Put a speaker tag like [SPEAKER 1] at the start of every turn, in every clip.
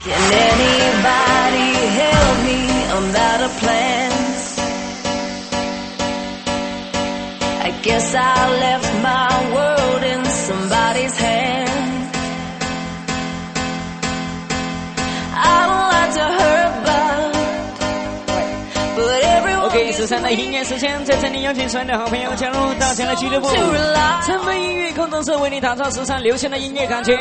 [SPEAKER 1] Can anybody help me? I'm out of plans. I guess I left my world in somebody's hand. I don't like to hurt, but everyone.
[SPEAKER 2] OK， 13的音乐时间，在这里邀请所有的好朋友加入大家的俱乐部。成本音乐工作室为你打造时尚流行的音乐感觉。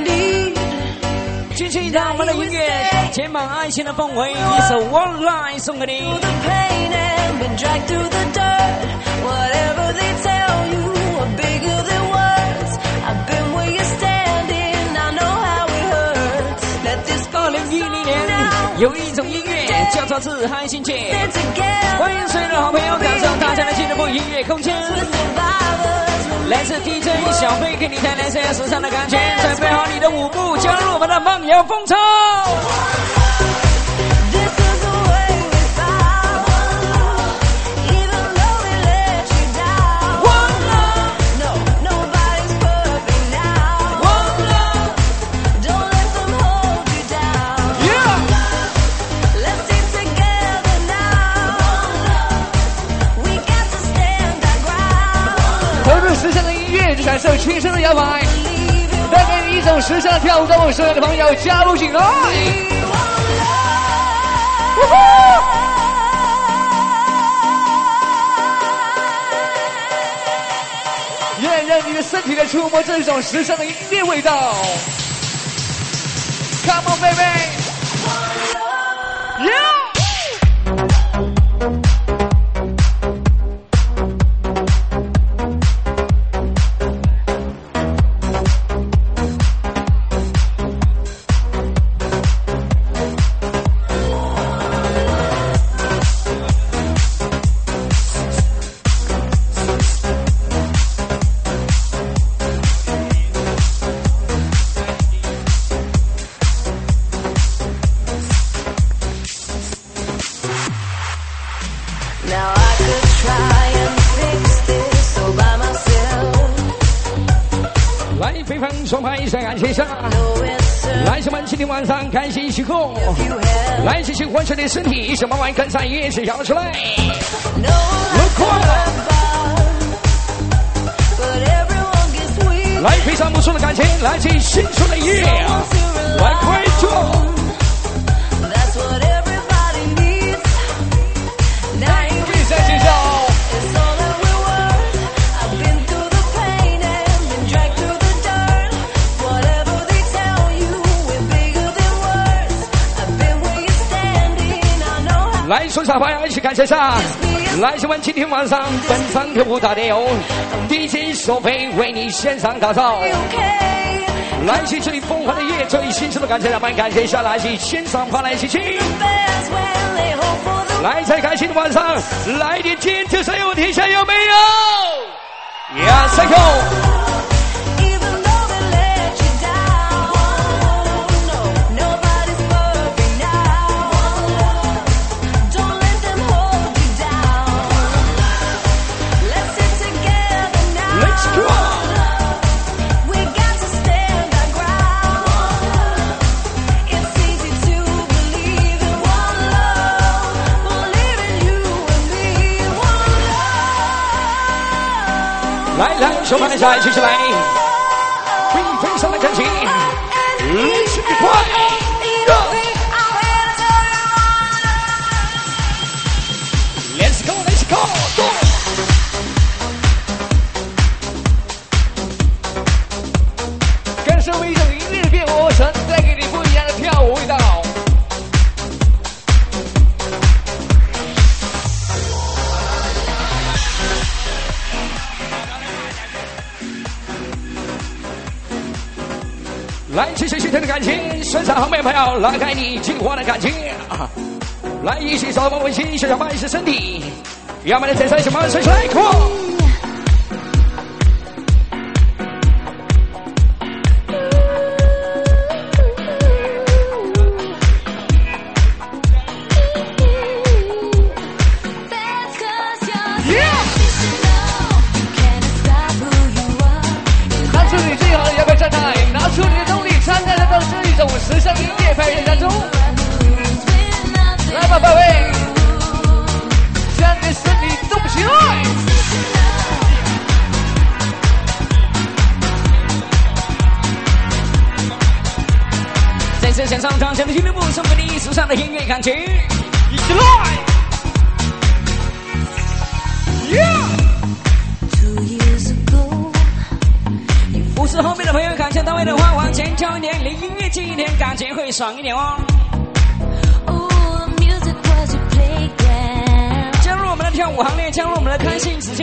[SPEAKER 2] 继续让我们的音乐填满爱情的氛围，一首 One Line 送给你。2010年有一种音乐叫做自嗨心切，欢迎所有的好朋友感受大家的俱乐部音乐空间。来自 DJ 小飞给你带来这样时尚的感觉，准备好你的舞步，加入我们的梦游风潮。
[SPEAKER 3] 时尚的音乐，去感受全身的摇摆，带给你一种时尚的跳动。所有的朋友加入进来，也让你的身体来触摸这种时尚的音乐味道。Come on, baby! Yeah!
[SPEAKER 2] 双拍闪感谢上，来自们今天晚上开心时刻，来自喜欢谁的身体，什么玩意跟上也是摇出来。来非常不错的感情，来自新出的音乐，来快走。来比赛介绍。来说啥话呀？一起感谢上！来自我们今天晚上本场客户打的哟 ，DJ 收费为你线上打造。来自最疯狂的夜，最新鲜的感谢，让我们感谢一下来自线上发来一起去。来在开心的晚上，来点尖叫声，有听下有没有？呀，三口。来，手拍下，继续来，非常的感情，一起快！感受一种音乐的变化，存在给你不一样的跳舞味道。来，继续心疼的感情，身上好美朋友，拉开你进化的感情。来，一起扫盲微信，小小拍是身体，要么的再三小猫吹出来，快！拿出你最好的摇摆状态，拿出你的动力，参加的都是一种时尚音乐，配人是线上当前的俱乐部，送给你时尚的音乐感觉，一起来
[SPEAKER 1] ！2 years ago，
[SPEAKER 2] 不是后面的朋友感谢到位的话，往前跳一点，离音乐近一点，感觉会爽一点哦。加入我们的跳舞行列，加入我们的开心时间。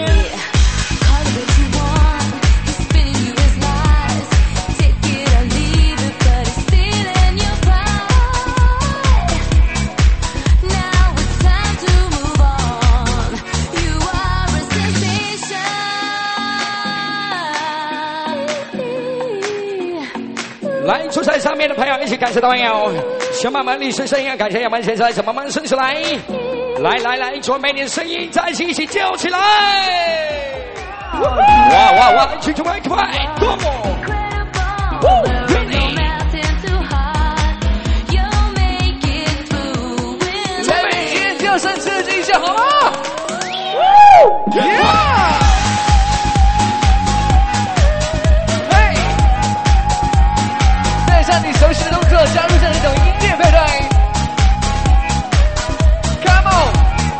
[SPEAKER 2] 来，坐在上面的朋友一起感谢到没有？小马们，你是声音，感谢小马先生，小马们伸出来，来，准备你的声音，在一起叫起来！哇，一起就快，Come on！Ready！
[SPEAKER 3] 来，尖叫声刺激一下好吗你熟悉的动作，加入这种音乐配对 ，Come on！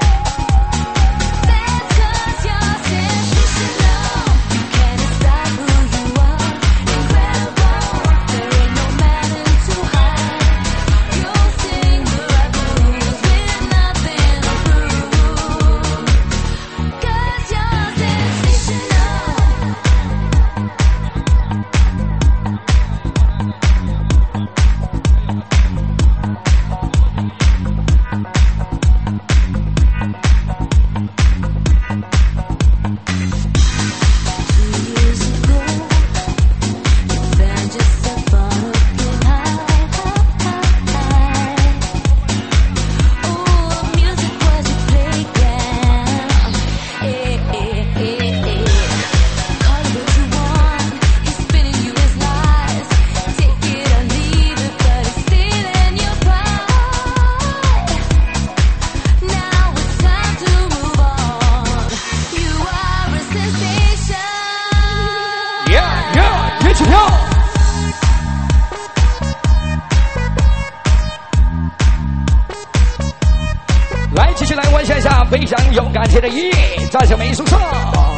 [SPEAKER 2] 来，继续来玩一下非常有感情的音乐，在小美术上。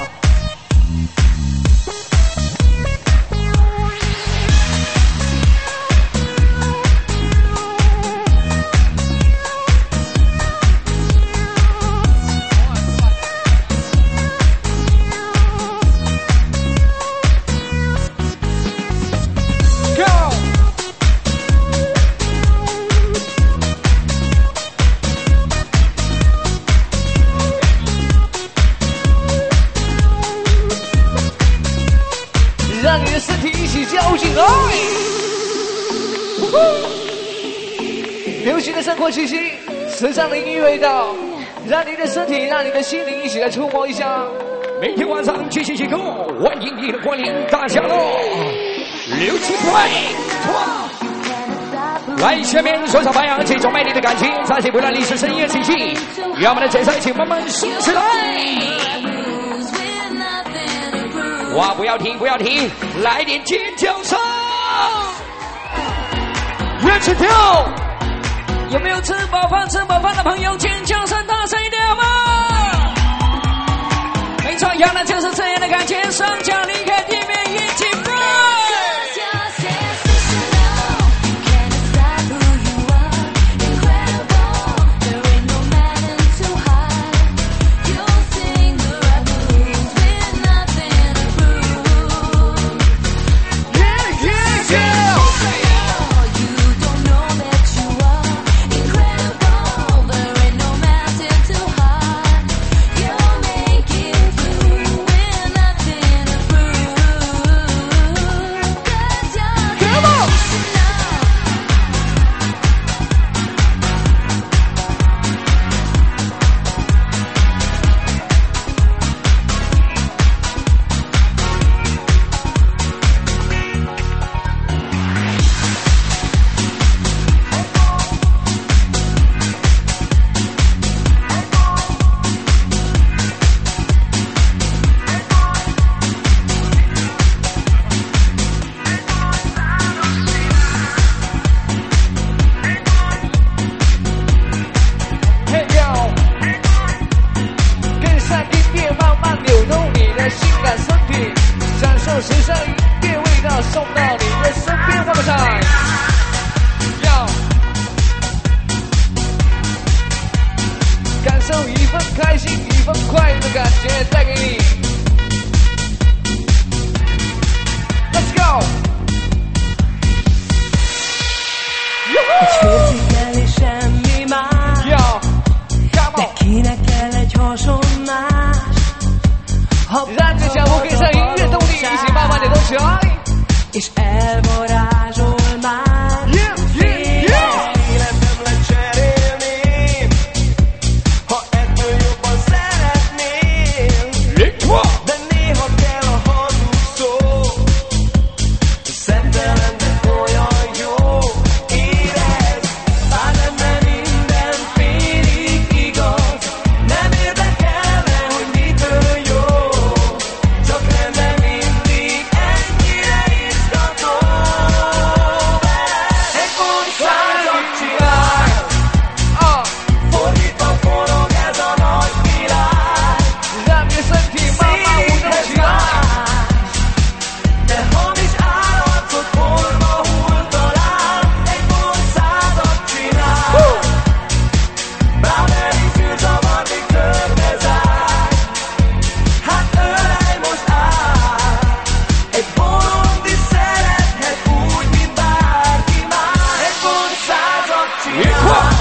[SPEAKER 3] 让你的身体一起交进来，流行的生活气息，时尚的音乐味道，让你的身体，让你的心灵一起来触摸一下。
[SPEAKER 2] 每天晚上继续起歌，欢迎你的光临，大家喽！6、7、快！来，下面说唱榜样，这种美丽的感情，再次回来历史深夜气息，让我们的节奏一起慢慢升起来。哇！不要停，来点尖叫声！一起跳！有没有吃饱饭的朋友？尖叫声大声一点好吗？没错，要的就是这样的感觉，双脚离开地面，一起飞！
[SPEAKER 1] Érzékelni semmi más. Nekinek kell egy hasonlás.
[SPEAKER 3] Rád és elmúlkészre hívja Tony, és imádvány a docsaj.
[SPEAKER 1] És elvarázsol már.
[SPEAKER 4] Életem lecserélném, ha ettől jobban szeretném. De néha kell a hazug szó, szemtelen, de olyan jó. Érezd, bár lenne minden félig igaz, nem érdekelne, hogy mitől jó. Csak lenne mindig ennyire izgató. Egy koncertot csinálj, fordítva forog ez a nagy világ. Szédíthez más, de hamis állarcot forma hull talán. Egy koncertot csinálj, Bráberi zűrzavar még körbe zár. Hát ölej most át, egy bolond is szerethet úgy, mint bárki más. Egy koncertot csinálj.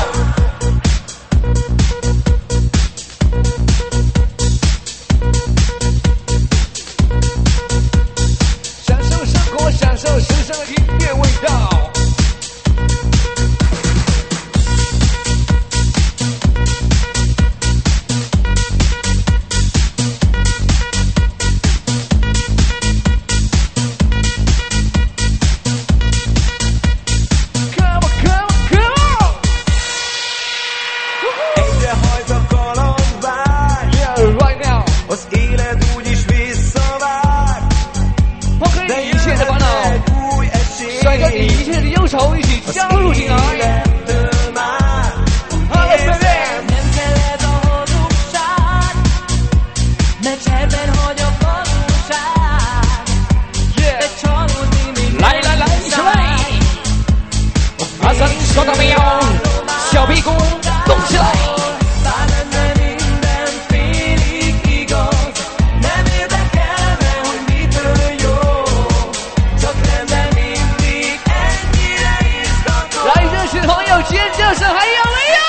[SPEAKER 3] 享受时尚的音乐味道。Come on, come on, come on!
[SPEAKER 4] Egyre hajt a kalandvágy,
[SPEAKER 3] Yeah, right now.
[SPEAKER 4] az élet úgyis visszavár.
[SPEAKER 3] 我可以一切的烦恼，
[SPEAKER 4] Egy új esély,
[SPEAKER 3] 甩掉你一切的忧愁，一起加入进来。
[SPEAKER 4] élettől már
[SPEAKER 3] Érzem.
[SPEAKER 1] Nem kell ez a hazugság, mert cserben hagy a valóság.
[SPEAKER 3] Yeah.
[SPEAKER 1] De csalódni még
[SPEAKER 2] 来来来，一起来！阿三说到没有？小屁股动起来！
[SPEAKER 1] Bár lenne minden félig igaz, nem érdekelne, hogy mitől jó. Csak lenne mindig ennyire izgató.
[SPEAKER 3] 来，热血的朋友尖叫声还有没有？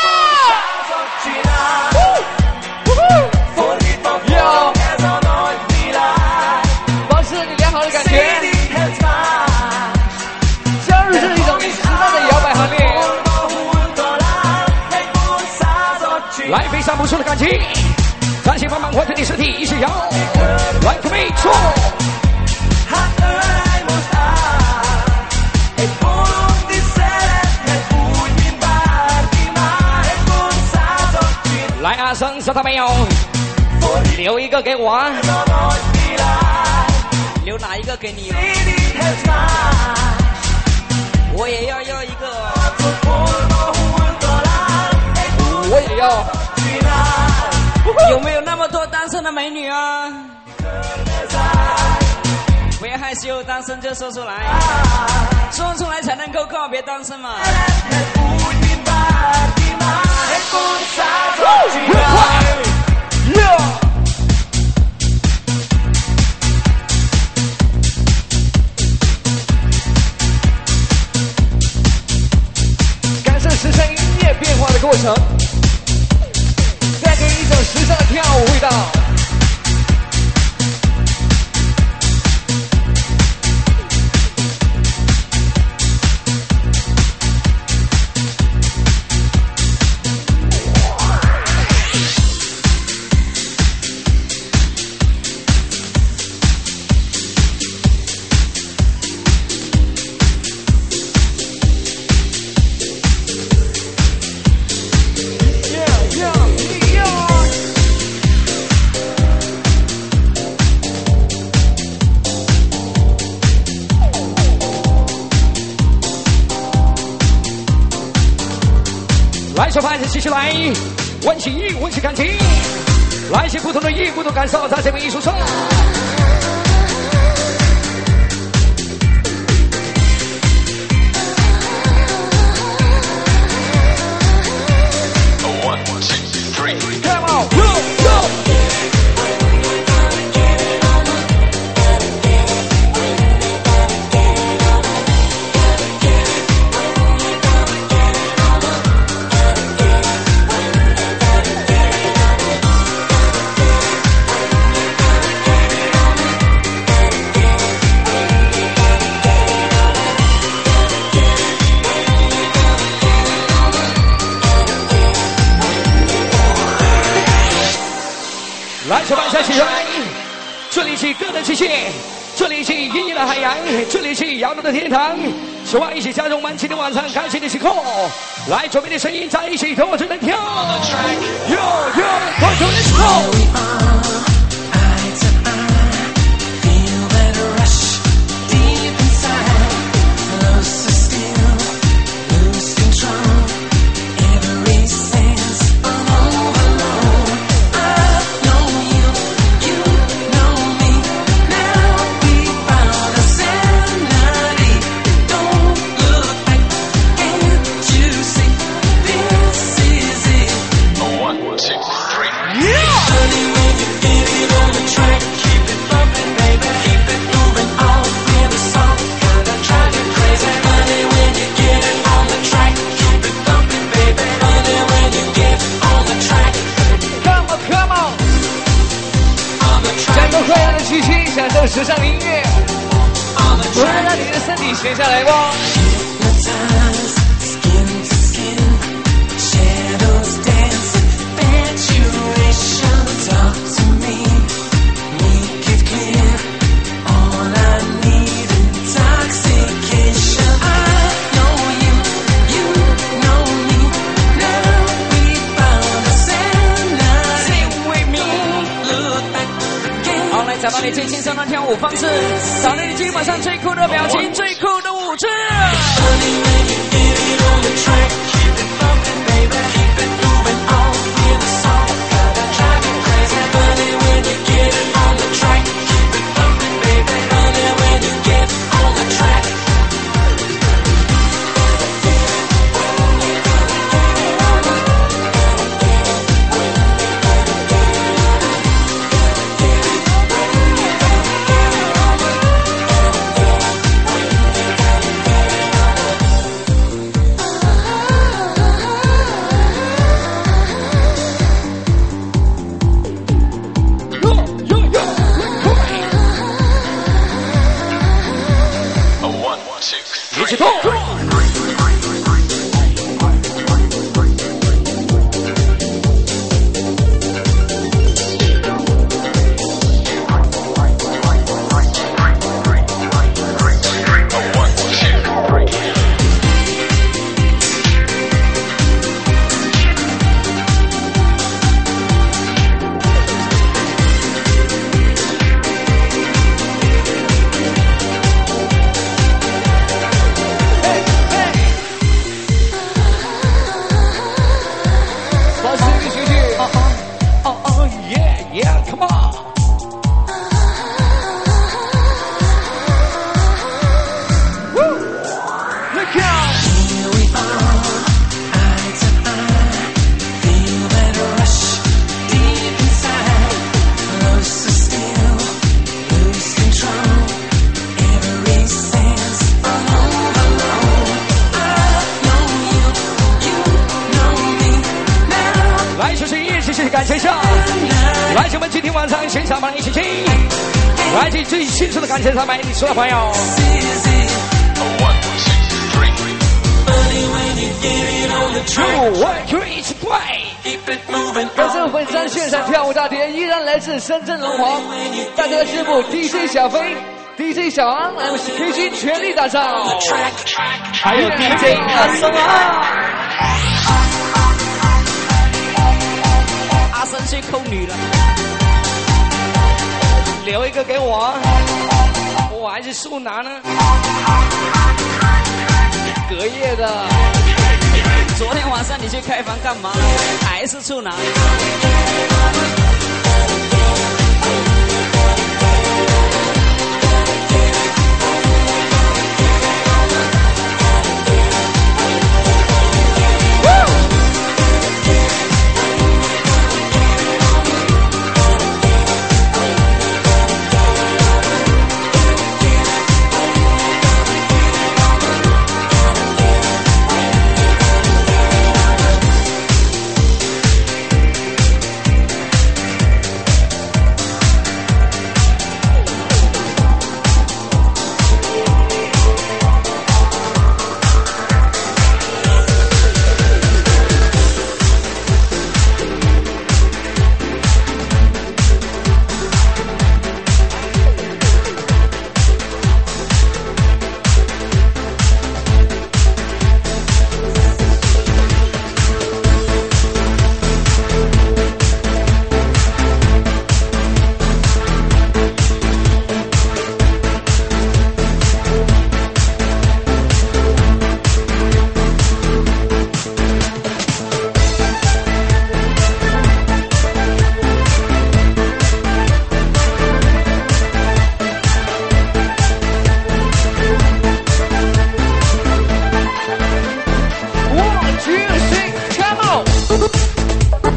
[SPEAKER 4] fordítva forog ez a nagy világ.
[SPEAKER 3] 保持你良好的感觉，
[SPEAKER 4] Szédíthez más,
[SPEAKER 3] 加入这一种时尚的摇摆行列。
[SPEAKER 4] forma hull talán. Egy koncertot csinálj.
[SPEAKER 2] 来，非常不错的感情，暂且慢慢换成你身体，一起摇，来，准备做。
[SPEAKER 4] Hát ölej most át, egy bolond is szerethet úgy, mint bárki más. Egy koncertot csinálj.
[SPEAKER 2] 来，阿三说到没有？留一个给我，
[SPEAKER 4] Ez a nagy világ,
[SPEAKER 2] 留哪一个给你了？
[SPEAKER 4] szédíthez más.
[SPEAKER 2] 我也要一个。
[SPEAKER 4] Forma hull talán. Egy
[SPEAKER 3] 我也要。
[SPEAKER 4] csinálj.
[SPEAKER 2] 有没有那么多单身的美女啊？
[SPEAKER 4] Körbe zár,
[SPEAKER 2] 不要害羞，单身就说出来，说出来才能够告别单身嘛。
[SPEAKER 4] szerethet úgy, mint bárki más. Egy koncertot csinálj.
[SPEAKER 3] Yeah. 感受时尚音乐变化的过程，带给一种时尚的跳舞味道。
[SPEAKER 2] 来，小朋友继续来，温情温情感情，来一些不同的意义、不同感受，在这边艺术上。Come on, go, go.
[SPEAKER 3] 来， 手放下起来，这里是歌的世界，这里是音乐的海洋，这里是摇动的天堂。希望一起加入我们今天晚上开心的时刻，来左边的声音在一起同我们跳，哟哟，同我们跳。享受时尚音乐，不能让你的身体闲下来吧。
[SPEAKER 2] 找到你最轻松的跳舞方式，找到你今晚上最酷的表情，最酷的舞姿。感谢上，来自我们今天晚上现场把你一起听，来自最新出的感谢上买你所有朋友。感谢本山现场跳舞大碟依然来自深圳龙华，大家的师傅 DJ 小飞、DJ 小安 ，MC 全力打造，还有 DJ 阿松啊。阿生去抠女了，留一个给我，我还是树拿呢，隔夜的。昨天晚上你去开房干嘛？还是处男？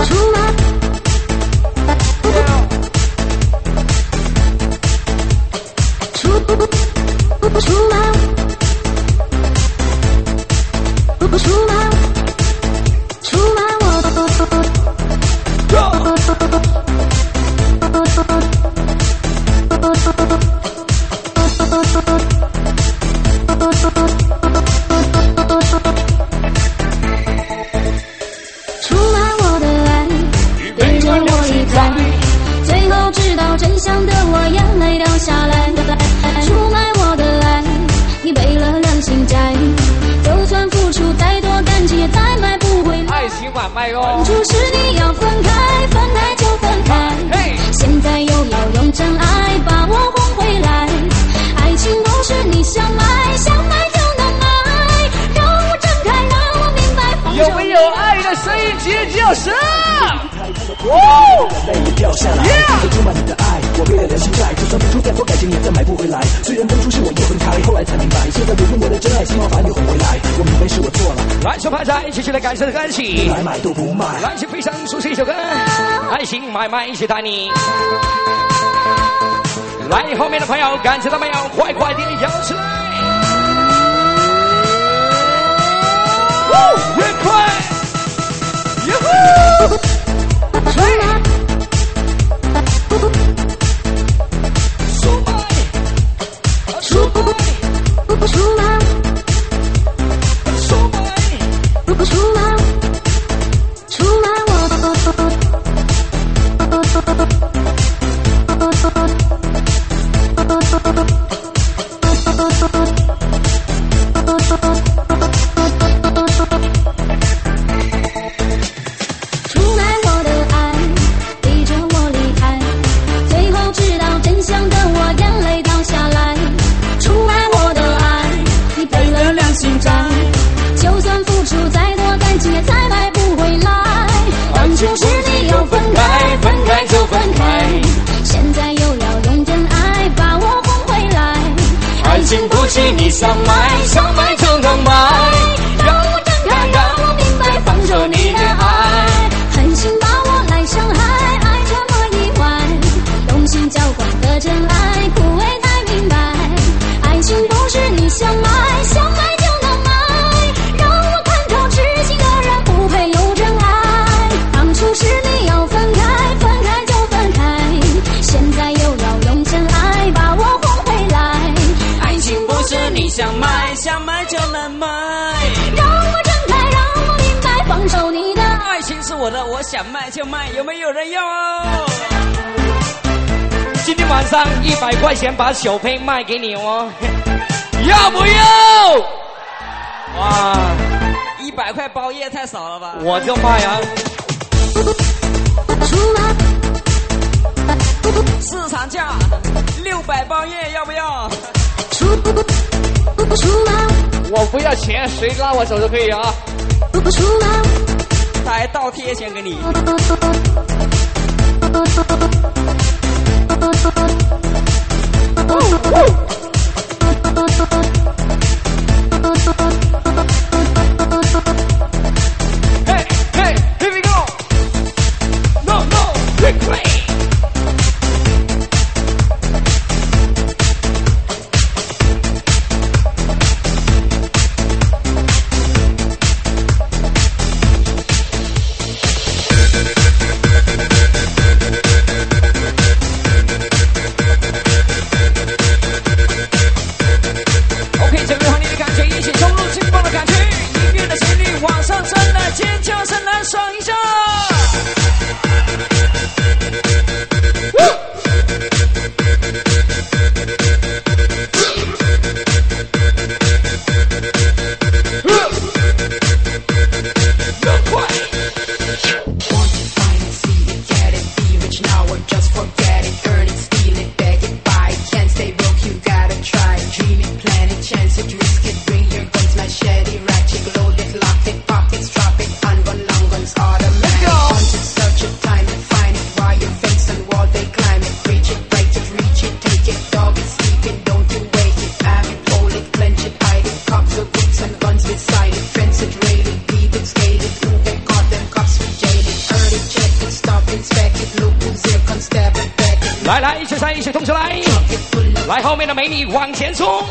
[SPEAKER 3] 来自非常熟悉一首歌，爱情买卖一起带你。来，后面的朋友，感觉到没有？快快点摇起来！越快，哟呼！
[SPEAKER 2] 想买就能买，让我睁开，让我明白，放手你的爱，狠心把我来伤害，爱这么意外，用心浇灌的真爱，枯萎才明白，爱情不是你想买就能买，让我看透痴心的人不配有真爱，当初是你要分开，分开就分开，现在又要用真爱把我哄回来，爱情不是你想买就能买，让我睁开，让我明白，放手你的爱情是我的，我想卖就卖，有没有人要？
[SPEAKER 3] 今天晚上100块钱把小胚卖给你哦，要不要？哇
[SPEAKER 2] ，100块包夜太少了吧？
[SPEAKER 3] 我就卖啊！
[SPEAKER 2] 市场价600包夜，要不要？
[SPEAKER 3] 我不要钱，谁拉我手都可以啊！
[SPEAKER 2] 他还倒贴钱给你。
[SPEAKER 3] Hey, hey, here we go! No, no, quickly! 一起同时来，来后面的美女往前冲。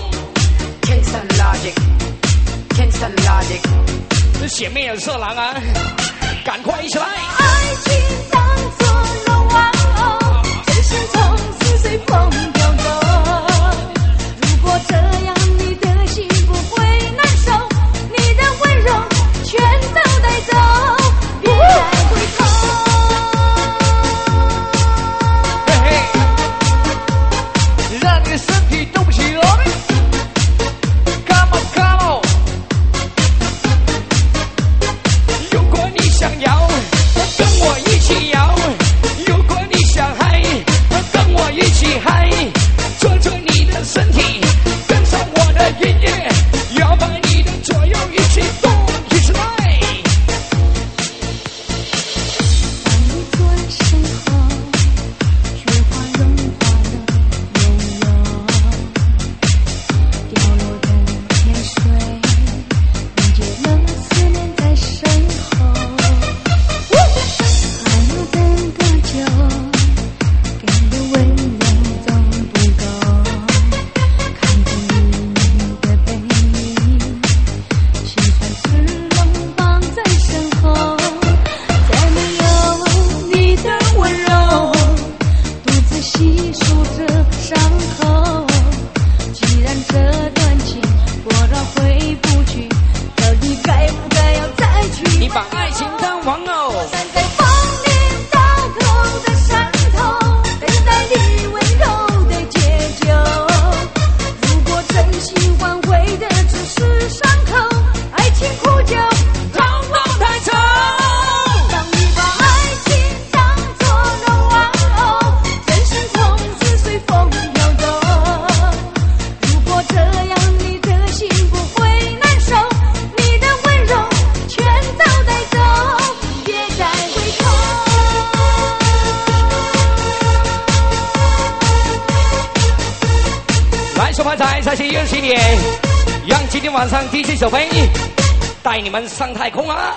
[SPEAKER 3] 这前面有色狼啊，赶快一起来！
[SPEAKER 1] 爱情当作龙王哦，真心从此随风飘走。如果这样你的心不会难受，你的温柔全都带走，别再回头。
[SPEAKER 3] 嘿嘿，让你的身体动不起来。Come on, come on！ 如果你想要跟我一起摇，如果你想嗨，跟我一起嗨，抓住你的身体，跟上我的音乐，摇摆你的左右，一起动，一起来。
[SPEAKER 1] 当你坐身后，雪花融化了悠悠，掉落的天水，凝结了思念在身后。还要等多久？给的温柔总不够，看着你的背影，心酸是冷绑在身后。再没有你的温柔，独自细数着伤口。既然这段情果然回不去，到底该不该要再去？
[SPEAKER 2] 你把爱情当玩偶，
[SPEAKER 1] 站在风里刀口的山头，等待你温柔的解救。如果真心换回的只是伤口，爱情苦酒
[SPEAKER 2] 长路太长。
[SPEAKER 1] 当你把爱情当作龙王哦，真心从此随风飘走。如果这样你的心不会难受，你的温柔全都带走，别再回头。
[SPEAKER 3] 来，手拍仔，在新20年，让今天晚上 DJ 小飞带你们上太空啊！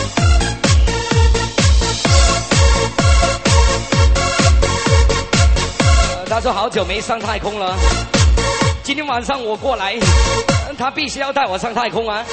[SPEAKER 3] 他说好久没上太空了，今天晚上我过来，他必须要带我上太空啊！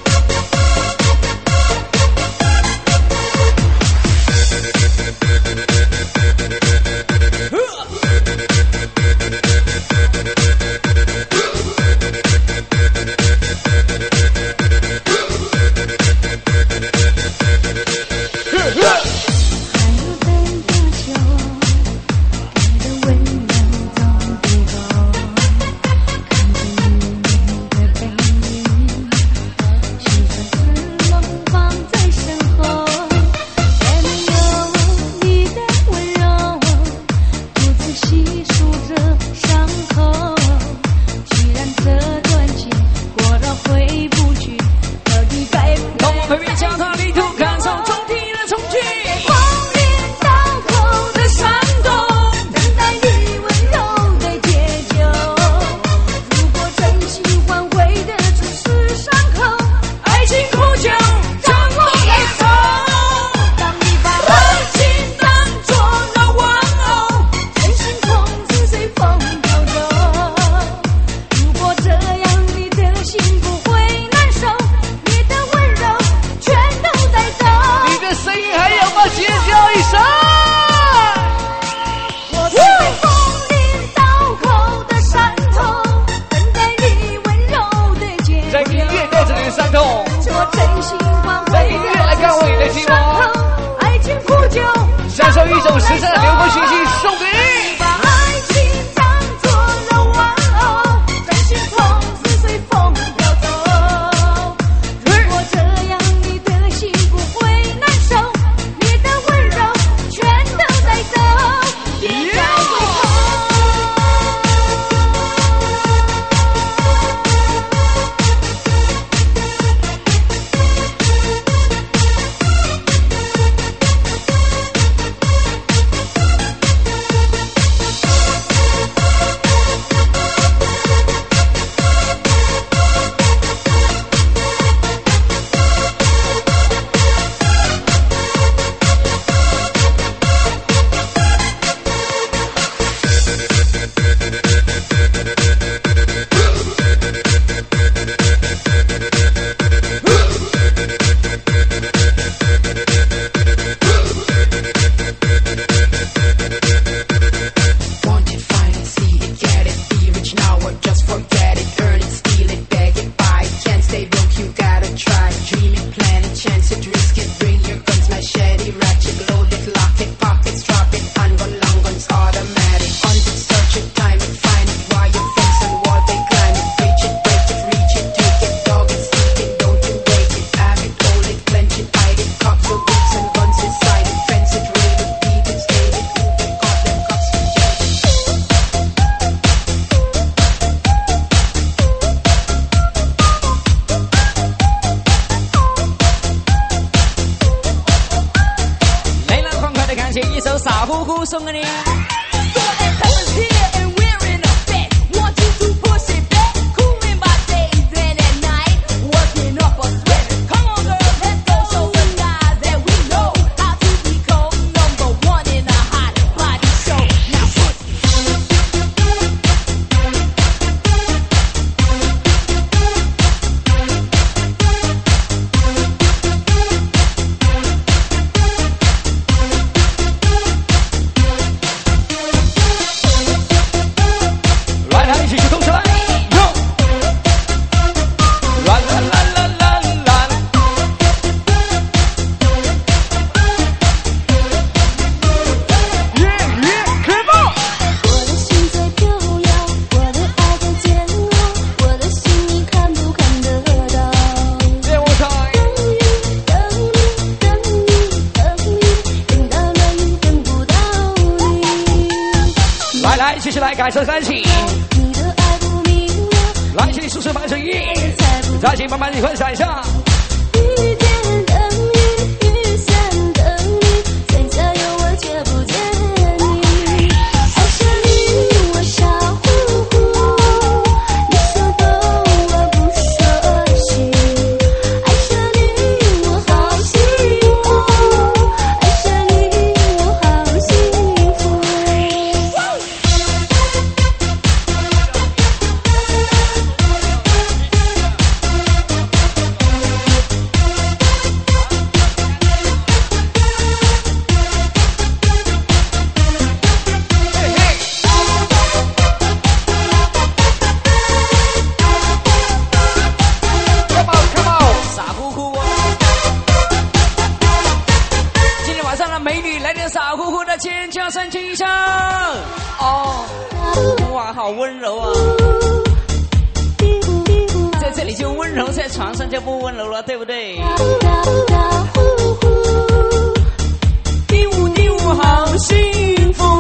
[SPEAKER 1] 还要等多久？给的温柔总不够，看着你的背影，心酸是冷绑在身后。再没有你的温柔，独自细数着伤口。既然这段情果然回不去，到底该不该
[SPEAKER 2] 让我们脚踏旅途，感受中地的冲击。
[SPEAKER 1] 荒野刀口的山洞，等待你温柔的解救。如果真心换回的只是伤口，爱情苦酒长路太走。当你把爱情当作了玩偶，真心从此随风飘走。如果这样你的心不会难受，你的温柔全都带走。
[SPEAKER 3] 你的声音还有吗？尖叫一声！
[SPEAKER 1] 我在风里刀口的山头，等待你温柔的解
[SPEAKER 3] 在音乐带着你的伤痛，
[SPEAKER 1] 我真心换回
[SPEAKER 3] 音乐来看我你的心
[SPEAKER 1] 伤口，爱情苦酒，
[SPEAKER 3] 享受一种时尚的流行讯息送给你。
[SPEAKER 1] 把爱情当作了玩偶，真心从此随风飘走。如果这样你的心不会难受，你的温柔全都带走，别再回头。
[SPEAKER 2] 傻乎乎送给你。
[SPEAKER 3] 继续来感受三起，来请你速速把声音，再请慢慢地分享一下。
[SPEAKER 1] 雨天等你，雨伞等你，嘴角有我却不见你。爱上你，我傻乎乎，你说懂我不说起。爱上你，我好幸福，爱上你，我好幸福。
[SPEAKER 2] 傻乎乎哦！今天晚上的美女来点傻乎乎的尖叫声听一下哦！哇，好温柔啊！在这里就温柔，在床上就不温柔了，对不对？第五第五，好幸福。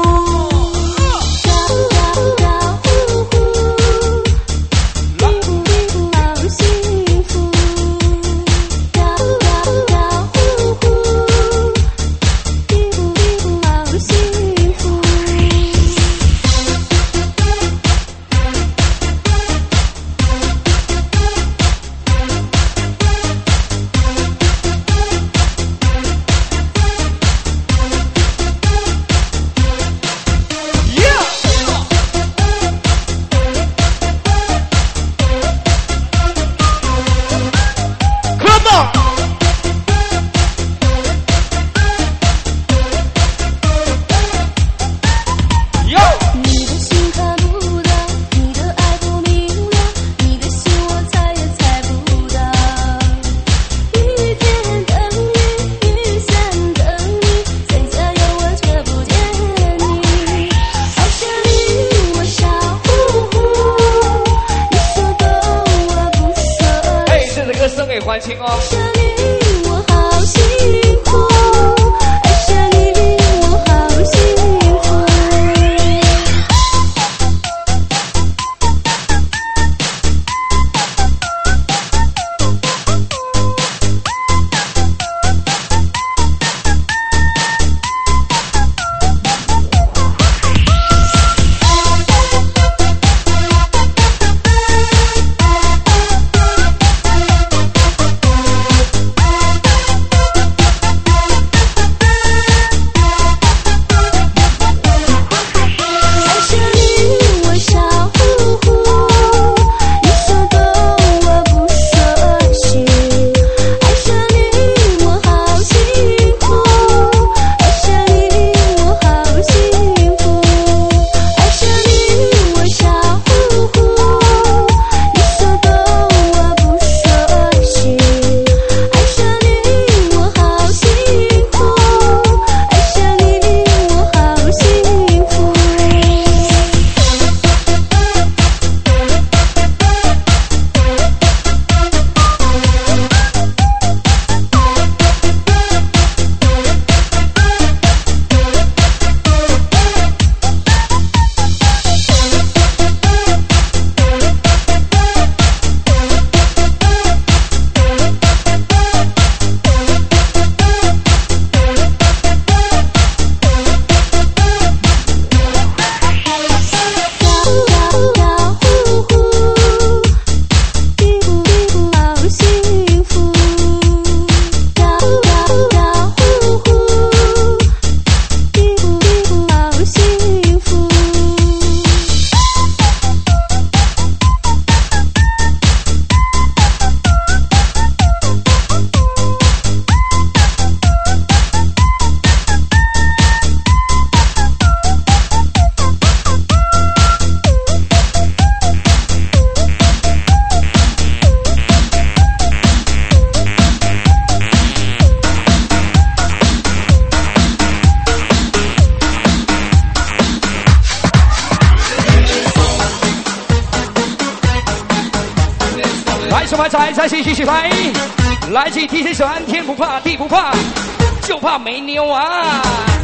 [SPEAKER 3] 来，再继续来，来自 DJ 小安，天不怕地不怕，就怕没妞啊！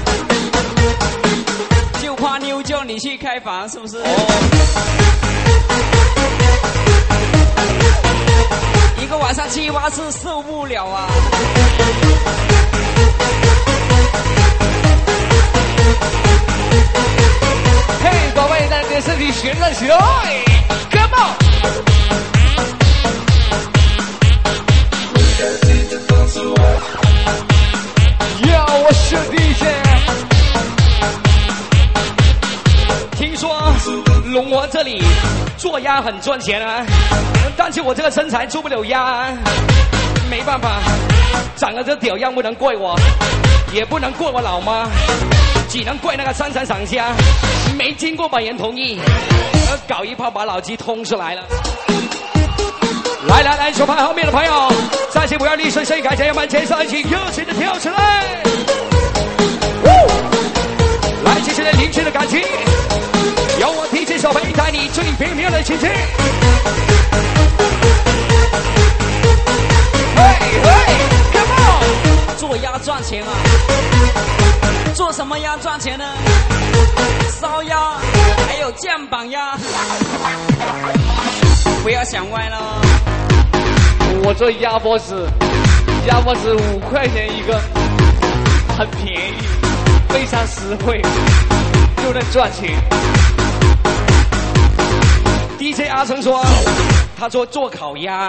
[SPEAKER 2] 就怕妞叫你去开房，是不是？一个晚上7、8次受不了啊！
[SPEAKER 3] 嘿，宝贝，让你的身体旋转起来 ，Come on！ Yo， 我是 DJ。听说龙王这里做鸭很赚钱啊，但是我这个身材做不了鸭，没办法，长得这屌样不能怪我，也不能怪我老妈，只能怪那个珊珊厂家没经过本人同意，搞一炮把老鸡通出来了。来，手牌后面的朋友，暂时不要力顺声改，加油慢前上，一起热情的跳起来！来，谢谢你凝聚的感情，由我DJ小飞带你最美妙的情绪。嘿 ，Come on！
[SPEAKER 2] 做鸭赚钱啊？做什么鸭赚钱呢？烧鸭，还有酱板鸭，不要想歪了。
[SPEAKER 5] 我做鸭脖子5块钱一个，很便宜，非常实惠，又能赚钱。
[SPEAKER 3] DJ 阿成说，他做烤鸭，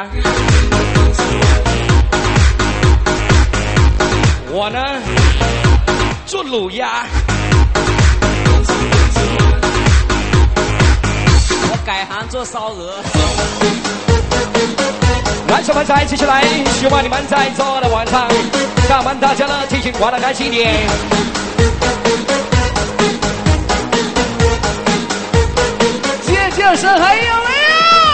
[SPEAKER 3] 我呢做卤鸭。
[SPEAKER 2] 我改行做烧鹅。
[SPEAKER 3] 来，小盘仔，继续来！希望你们在座的晚上，咱们大家呢继续玩得开心点。
[SPEAKER 5] 尖叫声还有没有？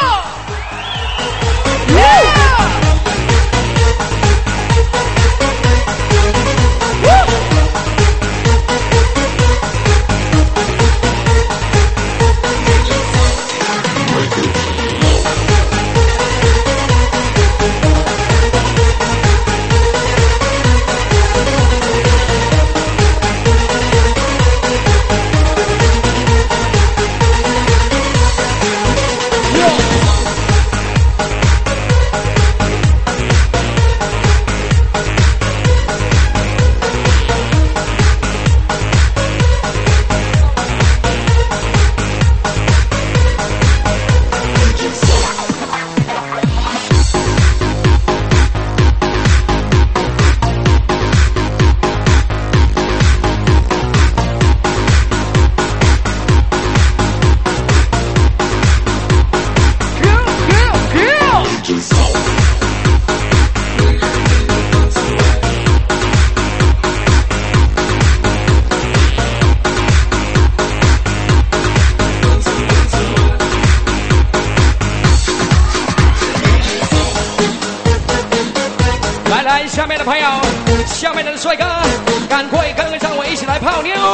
[SPEAKER 3] 来，下面的朋友，下面的帅哥，赶快跟上我一起来泡妞。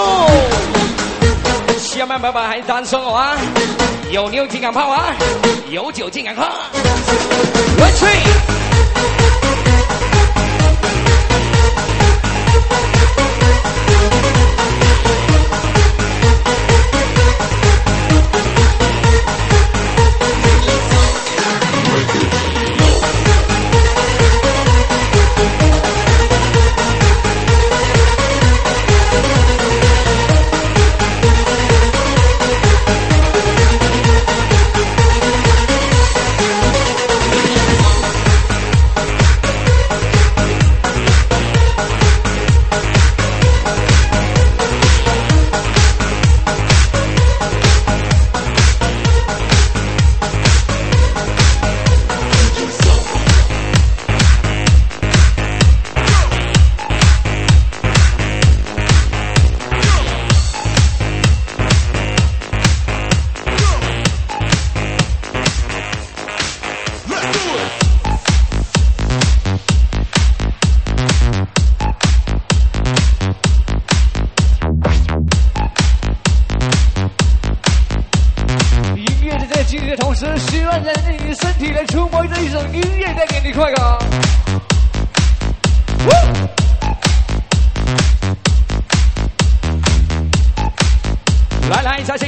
[SPEAKER 3] 下面爸爸还单身啊，有妞尽敢泡啊，有酒尽敢喝。来去。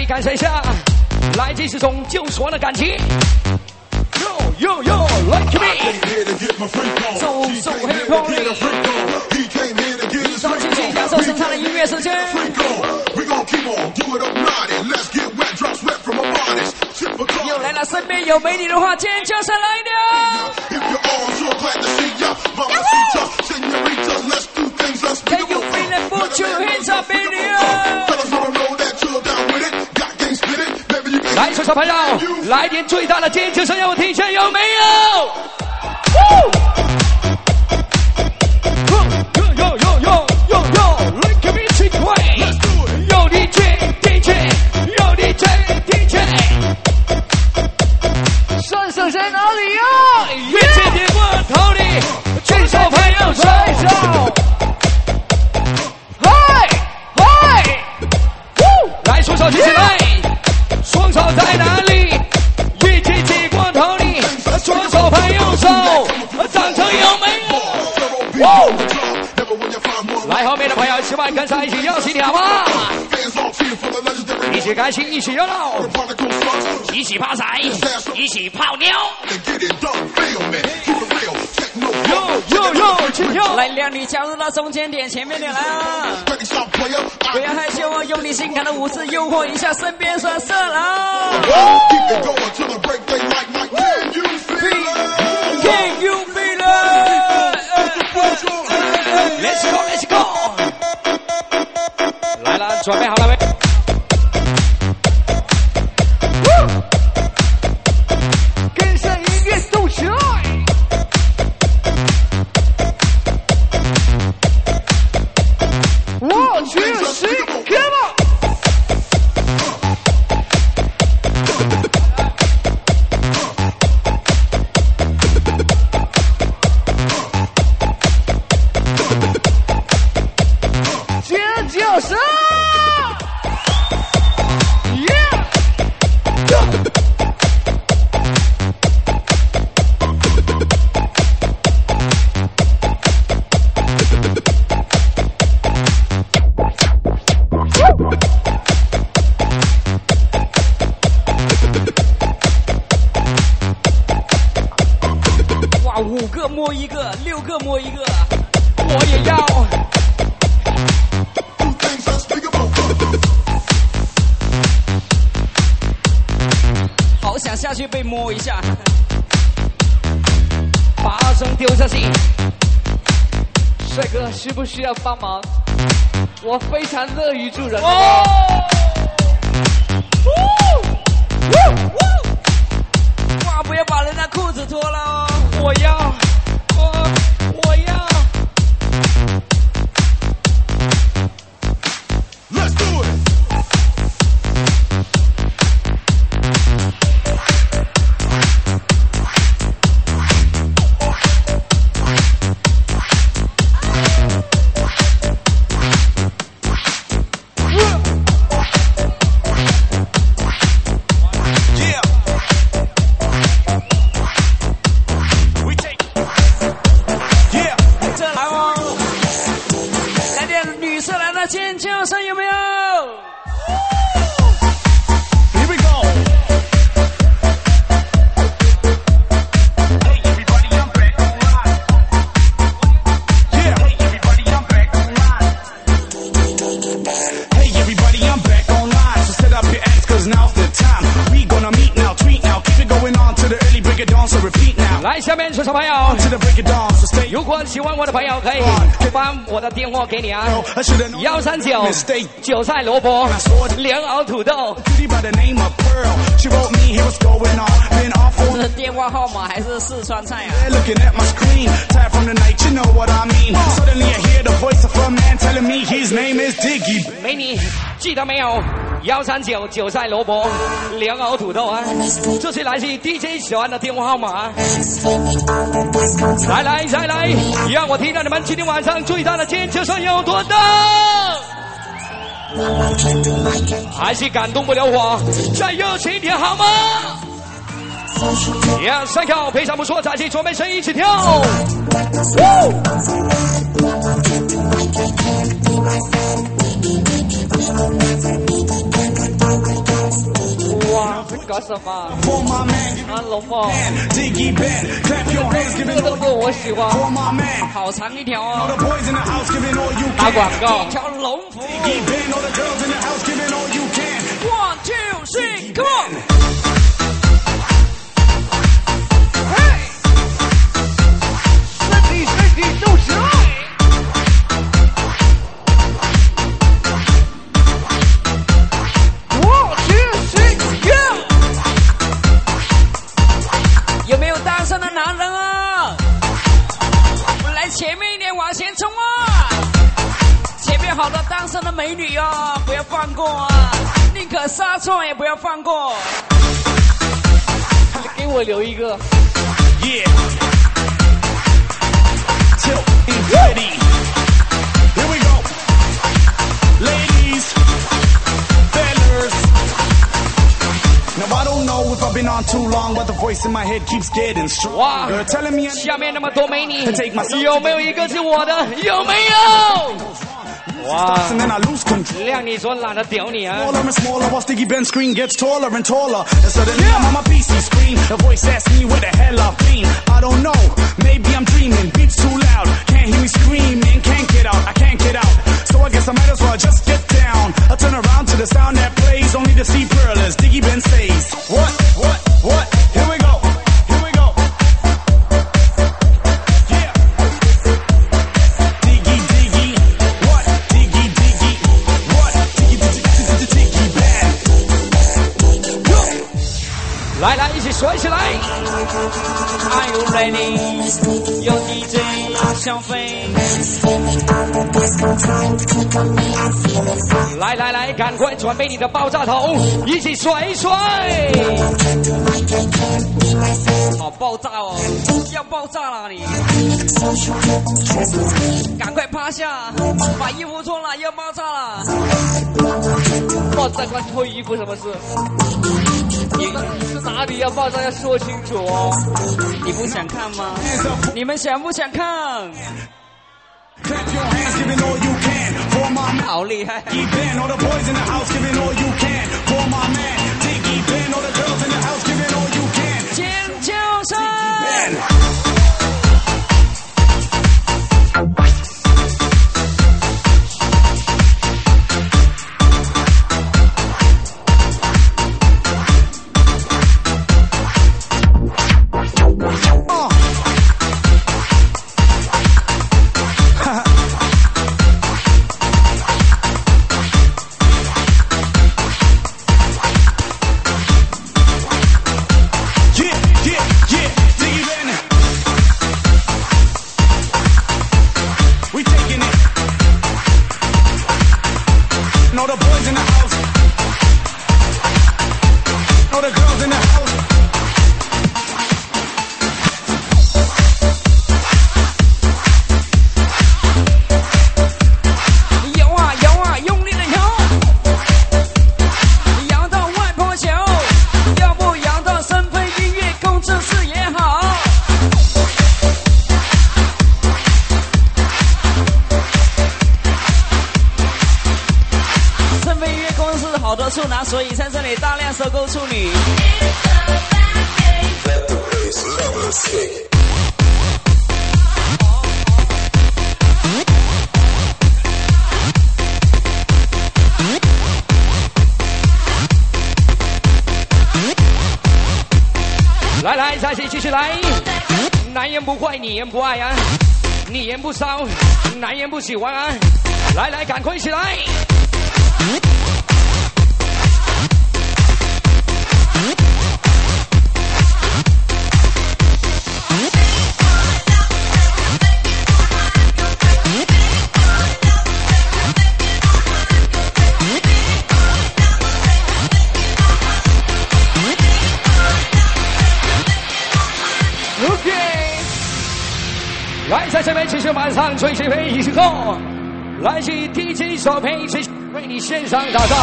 [SPEAKER 3] 感受一下来自这种救赎的感情。Yo, like me，
[SPEAKER 2] 走走黑炮里，一双继续享受生产的音乐时间。又来了，身边有美女的话，尖叫声来了。Can you feel it? Put your hands up, baby.
[SPEAKER 3] 来，小朋友，来点最大的尖叫声，让我听一下有没有？Look at me 去推，有 DJ， 有 DJ，
[SPEAKER 5] 双手在哪里呀？
[SPEAKER 3] 一起点过头里，举手拍右手，来，双手举起来。双手在哪里？一起举过头里，左手拍右手，掌声有没有？来，后面的朋友，希望跟上一起摇起跳吧！一起开心，一起热闹，一起趴仔，一起泡妞。
[SPEAKER 2] 来，靓女加入到中间点，前面点来啊！不要害羞哦，用你性感的舞姿诱惑一下身边耍色佬。Can you feel
[SPEAKER 3] it？Let's go，Let's go！ 来了，准备好了没？
[SPEAKER 5] 跟上音乐动起来！我去谁 ？Come on！ 尖叫声 ！Yeah！
[SPEAKER 2] 哇，5个摸一个，6个摸一个，
[SPEAKER 3] 我也要。
[SPEAKER 2] 好想下去被摸一下，
[SPEAKER 3] 把声丢下去。
[SPEAKER 5] 帅哥，需不需要帮忙？我非常乐于助人。
[SPEAKER 2] 哇，不要把人家裤子脱了哦！
[SPEAKER 3] 我要，我要。Let's do it。
[SPEAKER 2] 尖叫声有没有？
[SPEAKER 3] Here we go. Hey everybody, I'm back online. Yeah. Hey everybody, I'm back online. Hey everybody, I'm back online. So set up your ass, 'cause now's the time. We gonna meet now, tweet now, keep it going on to the early break it dawn. So repeat now. 来，下面说小朋友， to the break it dawn. So stay. 如果喜欢我的朋友，可以把我的电话给你啊。139韭菜萝卜莲藕土豆。
[SPEAKER 2] 这是电话号码还是四川菜啊？
[SPEAKER 3] 美女，记得没有？139韭菜萝卜莲藕土豆啊！这是来自 DJ 喜欢的电话号码。来来再来，让我听到你们今天晚上最大的尖叫声有多大？还是感动不了我，再热情一点好吗？呀，三跳非常不错，再起准备声一起跳。
[SPEAKER 5] 什么？
[SPEAKER 4] For my man,
[SPEAKER 5] 啊，龙凤，
[SPEAKER 4] Diggy Ben, clap your hands,
[SPEAKER 5] 这
[SPEAKER 4] giving
[SPEAKER 5] 个动
[SPEAKER 4] all
[SPEAKER 5] 作我喜欢。
[SPEAKER 4] for my man.
[SPEAKER 2] 好长一条
[SPEAKER 4] All the
[SPEAKER 2] 哦，
[SPEAKER 4] boys in the house, giving all you
[SPEAKER 5] 打广
[SPEAKER 4] can.
[SPEAKER 5] 告
[SPEAKER 2] 一。条龙服。
[SPEAKER 4] Diggy Ben, all the girls in the house, giving all you can.
[SPEAKER 2] 1, 2, 3, come on！
[SPEAKER 5] 身体就是爱。
[SPEAKER 2] 有没有单身的男人啊？我们来前面一点，往前冲啊！前面好多单身的美女啊，不要放过啊！宁可杀错也不要放过。
[SPEAKER 5] 给我留一个。
[SPEAKER 4] Yeah. Till infinity. Here we go. Ladies, fellas. Now I don't know if I've been on too long, but the voice in my head keeps getting
[SPEAKER 3] Wow.
[SPEAKER 4] stronger. Telling me I
[SPEAKER 3] 下面那么多美女
[SPEAKER 4] Take myself，
[SPEAKER 3] 有没有一个是我的？有没有？哇！
[SPEAKER 4] and then I lose control.
[SPEAKER 3] 亮，你说懒得屌你啊！
[SPEAKER 4] Smaller and smaller while Sticky Ben's screen gets taller and taller. And suddenly I'm on my PC screen. The voice asks me where the hell I've been. I don't know, maybe I'm dreaming. Beats too loud, can't hear me screaming. Can't get out, I can't get out. So I guess I might as well just get down. I turn around to the sound that plays, only to see pearlers. Diggy Ben says, What? Here we go. Here we go. Yeah. Diggy, diggy. What? Diggy, diggy. What? Diggy, diggy, Ben.
[SPEAKER 3] 来来，一起说起来！
[SPEAKER 2] Are you ready？ 有 DJ 小飞，
[SPEAKER 3] 来来来，赶快准备你的爆炸头，一起甩一甩！
[SPEAKER 2] 好爆炸哦！要爆炸了你！赶快趴下，把衣服脱了，要爆炸了！
[SPEAKER 5] 爆炸关脱衣服什么事？你是哪里要爆炸要说清楚哦。
[SPEAKER 2] 你不想看吗？你们想不想看？
[SPEAKER 4] Clap your hands, giving all you can for my man.
[SPEAKER 2] 好厉害！
[SPEAKER 4] Diggy Ben, all the boys in the house, giving all you can for my man. Diggy Ben, all the girls in the house, giving all you can.
[SPEAKER 2] 尖叫声！
[SPEAKER 4] Ben.
[SPEAKER 3] 来来，再继续来！男人不坏，女人不爱啊，女人不骚，男人不喜欢啊！来来，赶快起来！来，在这边继续晚上最最配时候，来自 DJ 小培为你献上打造。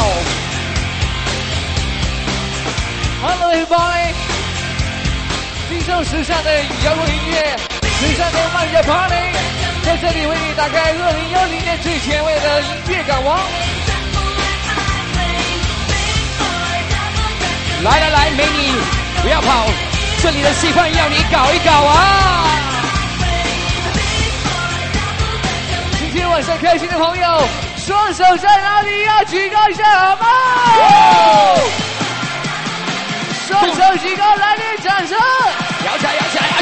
[SPEAKER 5] Hello everybody， 听受时尚的摇滚音乐，时尚的慢热 Party， 在这里为你打开2010年最前卫的音乐港王。
[SPEAKER 3] 来，美女，不要跑，这里的气氛要你搞一搞啊！
[SPEAKER 5] 今天晚上开心的朋友，双手在哪里呀？举高一下好吗？双手举高，来点掌声！
[SPEAKER 3] 摇起来！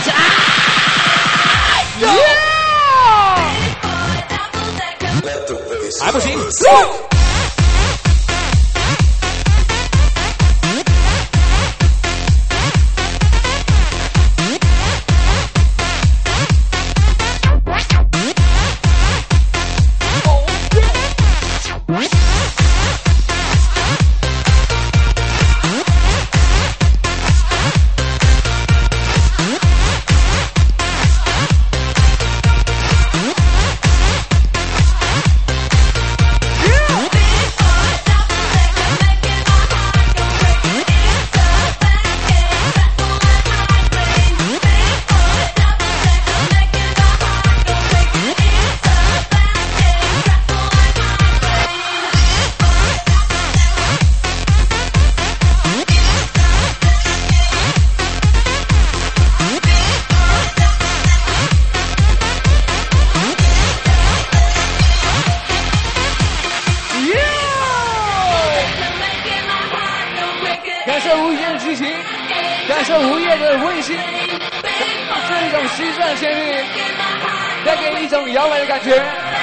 [SPEAKER 3] 还不行。
[SPEAKER 5] 感受无限激情，感受午夜的温馨，这一种西藏旋律，带给你一种摇摆的感觉。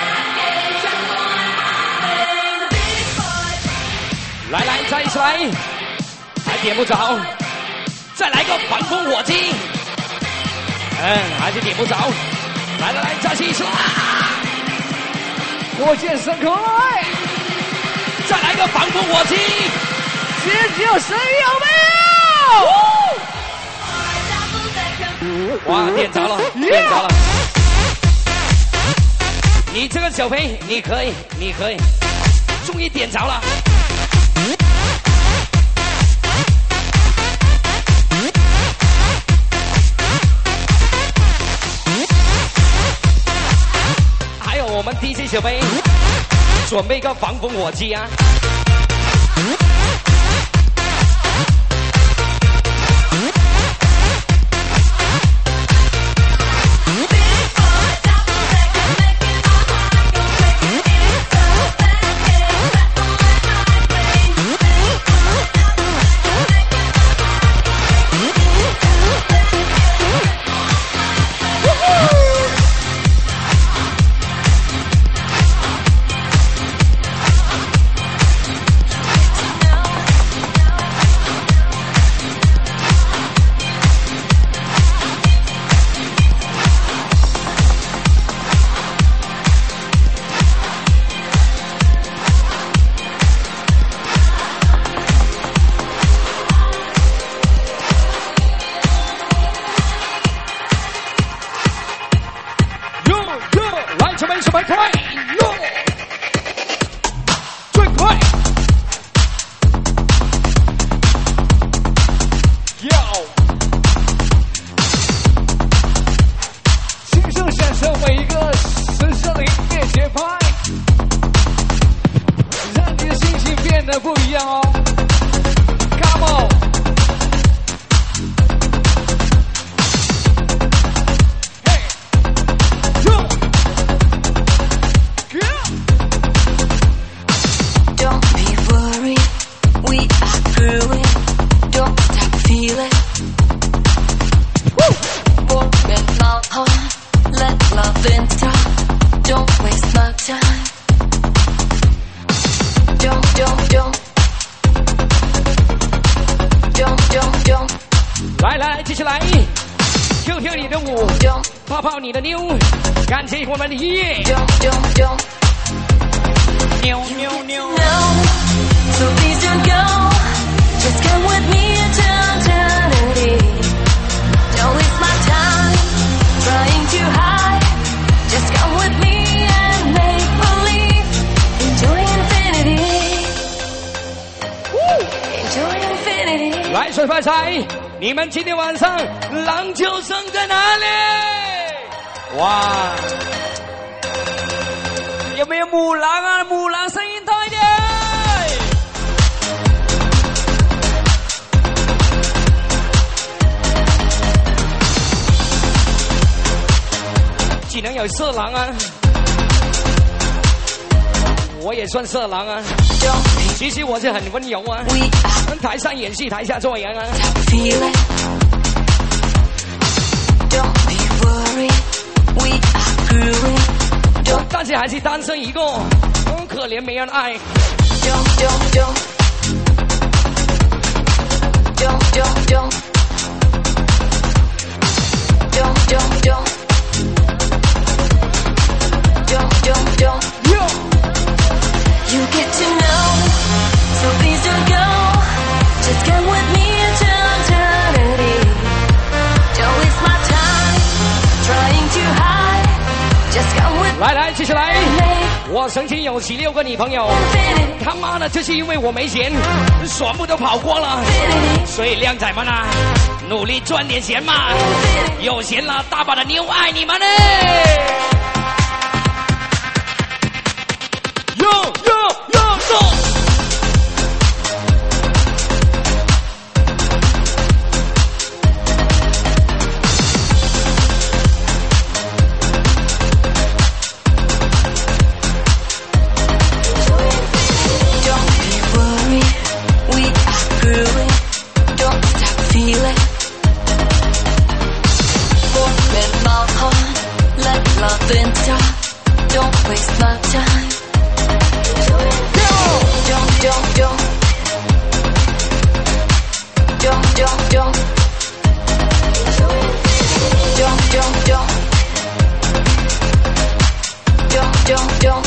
[SPEAKER 3] 来，再一起来，还点不着，再来个防风火机。还是点不着。来，再一起来，
[SPEAKER 5] 火箭升空，
[SPEAKER 3] 再来个防风火机。
[SPEAKER 5] 尖叫声有没有？
[SPEAKER 3] 哇，点着了！你这个小飞，你可以，终于点着了。还有我们 DJ 小飞，准备一个防风火机啊！来，继续来 ，Q 你的舞，泡你的妞，感谢我们的音乐，妞。
[SPEAKER 1] So please don't go, just come with me into eternity. Don't waste my time trying to hide. Just come with me and make believe. Enjoy infinity. Enjoy infinity.
[SPEAKER 3] 来，水发财，你们今天晚上郎酒生在哪里？哇，有没有母狼啊？母狼声音大一点。 能有色狼啊，我也算色狼啊。其实我是很温柔啊，台上演戏，台下做人啊。但是还是单身一个，可怜没人爱。
[SPEAKER 1] You get to know, so please don't go. Just come with me into eternity. Don't waste my time trying to hide. Just come with
[SPEAKER 3] 来，继续来。
[SPEAKER 1] me.
[SPEAKER 3] 我曾经有6个女朋友，他妈的，就是因为我没钱，全部都跑光了。所以靓仔们啊，努力赚点钱嘛，有钱了，大把的妞爱你们嘞。哟哟哟哟！
[SPEAKER 1] Don't waste my time. Don't.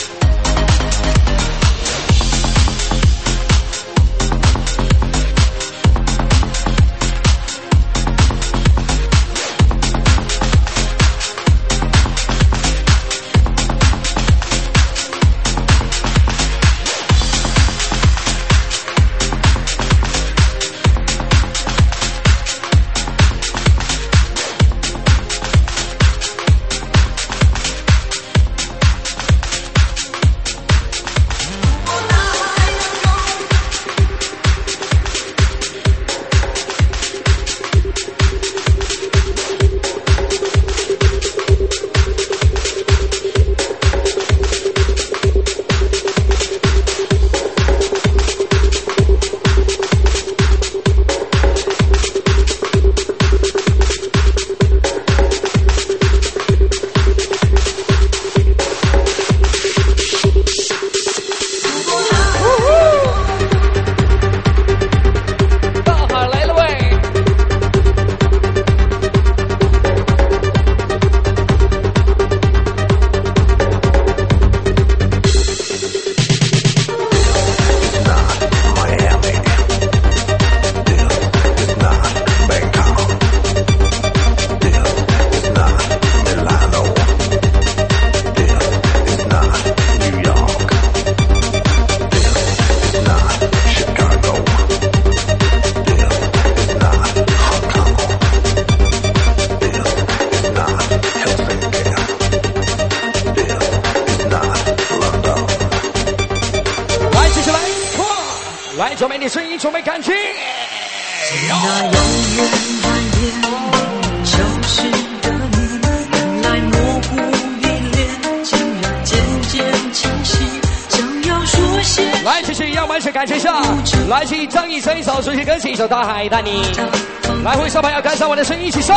[SPEAKER 3] 来，准备你声音，准备感情。
[SPEAKER 1] 那遥远蜿蜒消失的你，原来模糊依恋，竟然渐渐清晰。想要说些，
[SPEAKER 3] 来，继续让我们一起感谢一下，来自张艺生一首熟悉歌曲，一首《大海带你》。来，会小朋友跟上我的声音一起上。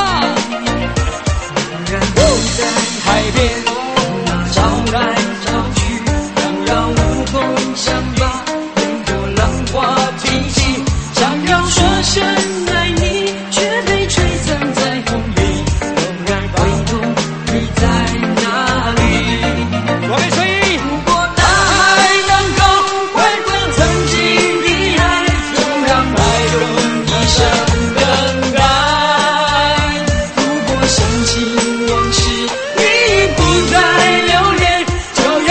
[SPEAKER 3] 海边
[SPEAKER 1] 找来找去，想要无风想把每朵浪花提起，想要说声爱你，却被吹散在风里。偶然回头，你在哪里？
[SPEAKER 3] 我们声音。
[SPEAKER 1] 如果大海能够回归曾经的爱，就让爱用一生等待。如果想起往事，你不再留恋，就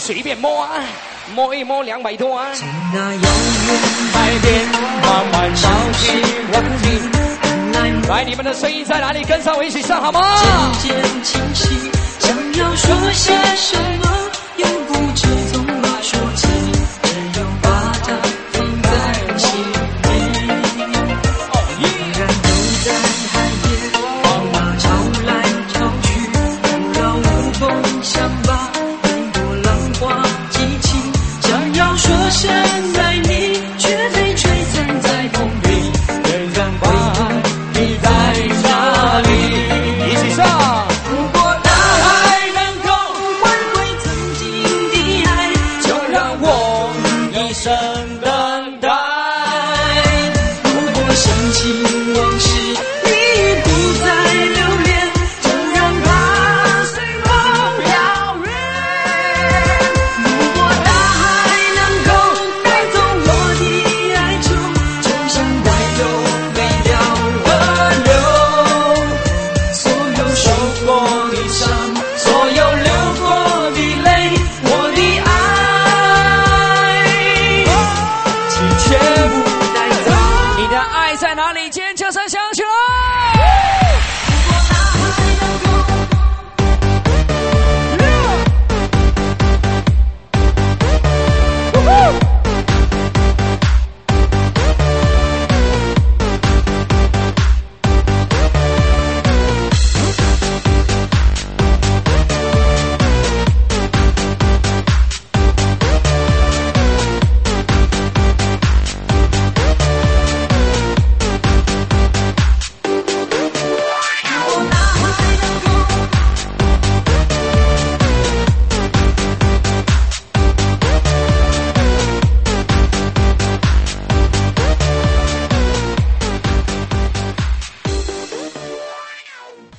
[SPEAKER 3] 随便摸啊，摸一摸200多啊。
[SPEAKER 4] 从那遥远
[SPEAKER 3] 海边慢慢潮起浪起。
[SPEAKER 4] 来
[SPEAKER 3] 来，你们的声音在哪里？跟上我一起上好吗？
[SPEAKER 4] 渐渐清晰，想要说些什么，又不知从何说起，只有把它放在心里。依然都在海边，浪啊潮来潮去，徒劳无功，想把很多浪花记起，想要说声爱你，却被吹散在风里，仍然回答你在哪里。
[SPEAKER 3] 一起上。
[SPEAKER 4] 如果大海能够挽回曾经的爱，就让我一生等待。如果深情往事你已不再留恋，就让它随风飘远。如果大海能够带走我的哀愁，就像带走飞鸟河流。所有受过的伤，所有流过的泪，我的爱，请全部带走。
[SPEAKER 2] 你的爱在哪里？坚